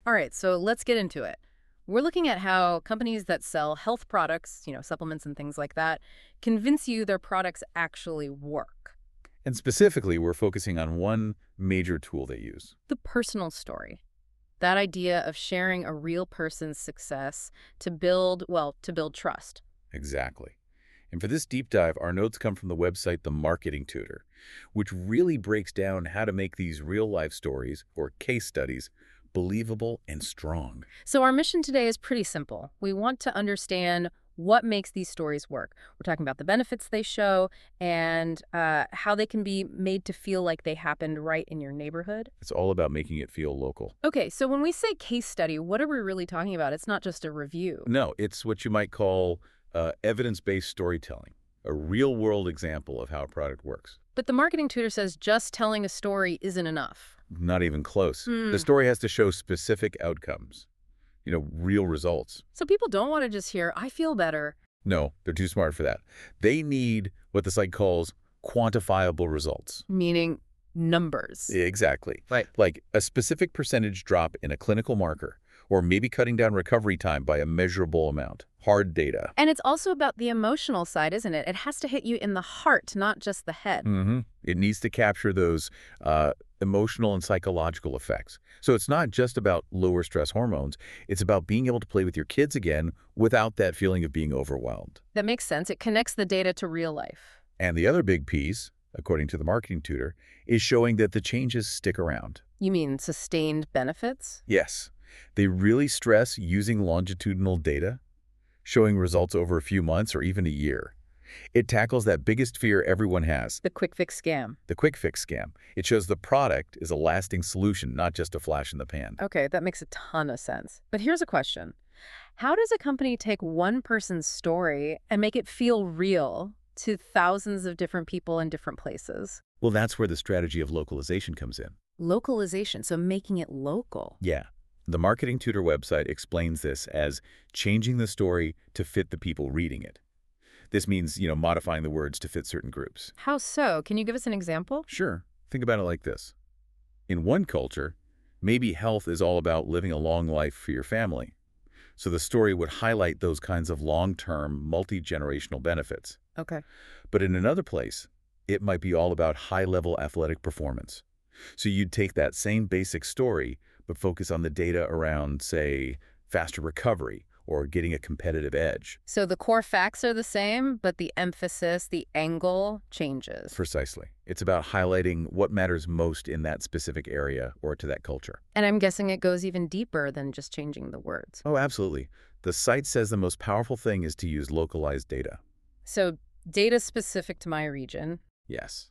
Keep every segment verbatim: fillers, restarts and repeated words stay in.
All right, so let's get into it. We're looking at how companies that sell health products, you know, supplements and things like that, convince you their products actually work. And specifically, we're focusing on one major tool they use. The personal story. That idea of sharing a real person's success to build, well, to build trust. Exactly. And for this deep dive, our notes come from the website The Marketing Tutor, which really breaks down how to make these real-life stories, or case studies, believable and strong. So our mission today is pretty simple. We want to understand what makes these stories work. We're talking about the benefits they show and uh, how they can be made to feel like they happened right in your neighborhood. It's all about making it feel local. Okay, so when we say case study, what are we really talking about? It's not just a review. No, it's what you might call uh, evidence-based storytelling, a real-world example of how a product works. But the marketing tutor says just telling a story isn't enough. Not even close. Hmm. The story has to show specific outcomes, you know, real results. So people don't want to just hear, I feel better. No, they're too smart for that. They need what the site calls quantifiable results. Meaning numbers. Exactly. Right. Like a specific percentage drop in a clinical marker, or maybe cutting down recovery time by a measurable amount. Hard data. And it's also about the emotional side, isn't it? It has to hit you in the heart, not just the head. Mm-hmm. It needs to capture those uh, emotional and psychological effects. So it's not just about lower stress hormones. It's about being able to play with your kids again without that feeling of being overwhelmed. That makes sense. It connects the data to real life. And the other big piece, according to the marketing tutor, is showing that the changes stick around. You mean sustained benefits? Yes. They really stress using longitudinal data, showing results over a few months or even a year. It tackles that biggest fear everyone has, The quick fix scam. the quick fix scam. It shows the product is a lasting solution, not just a flash in the pan. Okay, that makes a ton of sense. But here's a question. How does a company take one person's story and make it feel real to thousands of different people in different places? Well, that's where the strategy of localization comes in. Localization, so making it local. Yeah. The Marketing Tutor website explains this as changing the story to fit the people reading it. This means, you know, modifying the words to fit certain groups. How so? Can you give us an example? Sure. Think about it like this. In one culture, maybe health is all about living a long life for your family. So the story would highlight those kinds of long-term, multi-generational benefits. Okay. But in another place, it might be all about high-level athletic performance. So you'd take that same basic story, but focus on the data around, say, faster recovery or getting a competitive edge. So the core facts are the same, but the emphasis, the angle changes. Precisely. It's about highlighting what matters most in that specific area or to that culture. And I'm guessing it goes even deeper than just changing the words. Oh, absolutely. The site says the most powerful thing is to use localized data. So data specific to my region. Yes.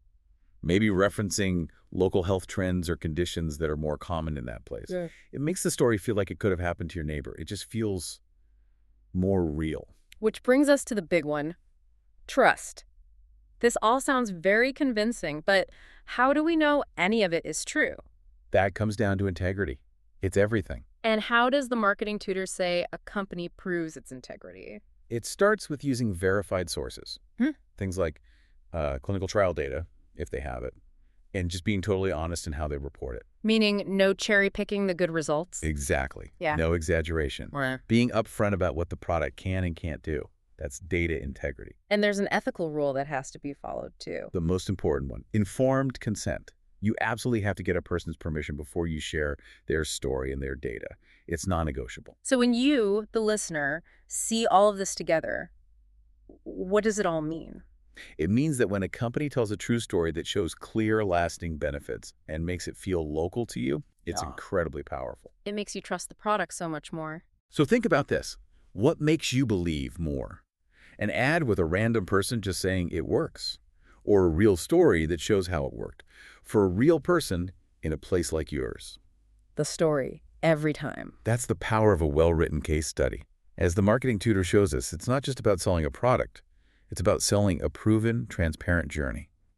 Maybe referencing local health trends or conditions that are more common in that place. Yeah. It makes the story feel like it could have happened to your neighbor. It just feels more real. Which brings us to the big one, trust. This all sounds very convincing, but how do we know any of it is true? That comes down to integrity. It's everything. And how does the marketing tutor say a company proves its integrity? It starts with using verified sources. Hmm. Things like uh, clinical trial data, if they have it, and just being totally honest in how they report it. Meaning no cherry picking the good results? Exactly. Yeah. No exaggeration. Right. Being upfront about what the product can and can't do. That's data integrity. And there's an ethical rule that has to be followed too. The most important one, informed consent. You absolutely have to get a person's permission before you share their story and their data. It's non-negotiable. So when you, the listener, see all of this together, what does it all mean? It means that when a company tells a true story that shows clear, lasting benefits and makes it feel local to you, it's Yeah. incredibly powerful. It makes you trust the product so much more. So think about this. What makes you believe more? An ad with a random person just saying it works, or a real story that shows how it worked for a real person in a place like yours? The story, every time. That's the power of a well-written case study. As the marketing tutor shows us, it's not just about selling a product. It's about selling a proven, transparent journey.